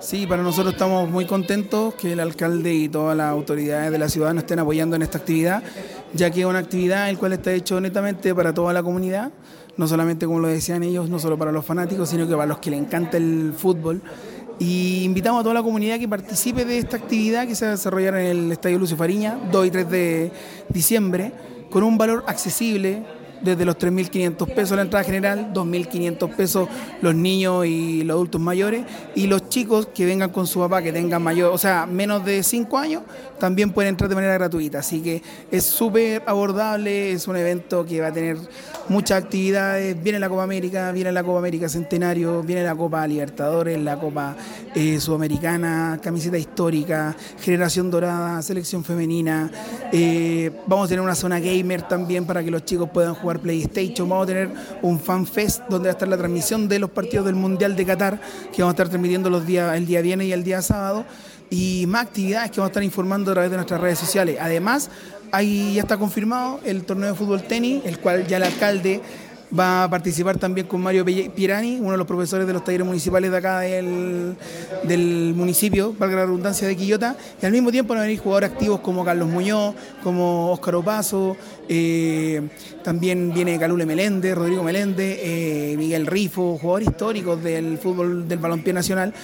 Sí, para nosotros estamos muy contentos que el alcalde y todas las autoridades de la ciudad nos estén apoyando en esta actividad, ya que es una actividad el cual está hecho netamente para toda la comunidad, no solamente como lo decían ellos, no solo para los fanáticos, sino que para los que les encanta el fútbol. Y invitamos a toda la comunidad que participe de esta actividad que se va a desarrollar en el Estadio Lucio Fariña, 2 y 3 de diciembre, con un valor accesible, desde los 3.500 pesos la entrada general, 2.500 pesos los niños y los adultos mayores, y los chicos que vengan con su papá, que tengan mayor, o sea, menos de 5 años, también pueden entrar de manera gratuita. Así que es súper abordable, es un evento que va a tener muchas actividades. Viene la Copa América, viene la Copa América Centenario, viene la Copa Libertadores, la Copa Sudamericana, camiseta histórica, Generación Dorada, selección femenina. Vamos a tener una zona gamer también para que los chicos puedan jugar PlayStation. Vamos a tener un Fan Fest donde va a estar la transmisión de los partidos del Mundial de Qatar, que vamos a estar transmitiendo el día viernes y el día sábado, y más actividades que vamos a estar informando a través de nuestras redes sociales. Además, ahí ya está confirmado el torneo de fútbol tenis, el cual ya el alcalde va a participar también con Mario Pierani, uno de los profesores de los talleres municipales de acá del municipio, valga la redundancia, de Quillota, y al mismo tiempo van a venir jugadores activos como Carlos Muñoz, como Óscar Opaso, también viene Calule Meléndez, Rodrigo Meléndez, Miguel Rifo, jugadores históricos del fútbol del balompié nacional,